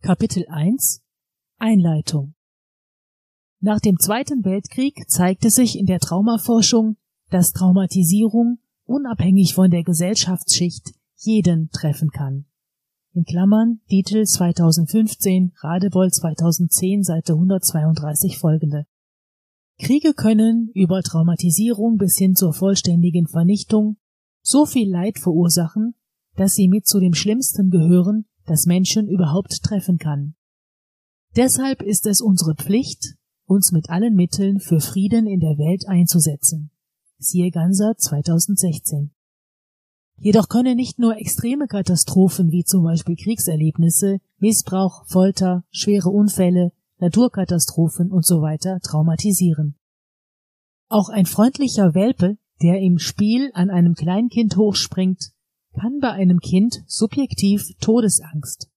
Kapitel 1 Einleitung. Nach dem Zweiten Weltkrieg zeigte sich in der Traumaforschung, dass Traumatisierung unabhängig von der Gesellschaftsschicht jeden treffen kann. In Klammern Dietl 2015, Radewoll 2010, Seite 132 folgende. Kriege können über Traumatisierung bis hin zur vollständigen Vernichtung so viel Leid verursachen, dass sie mit zu dem Schlimmsten gehören, das Menschen überhaupt treffen kann. Deshalb ist es unsere Pflicht, uns mit allen Mitteln für Frieden in der Welt einzusetzen. Siehe Ganser 2016. Jedoch können nicht nur extreme Katastrophen wie zum Beispiel Kriegserlebnisse, Missbrauch, Folter, schwere Unfälle, Naturkatastrophen usw. traumatisieren. Auch ein freundlicher Welpe, der im Spiel an einem Kleinkind hochspringt, kann bei einem Kind subjektiv Todesangst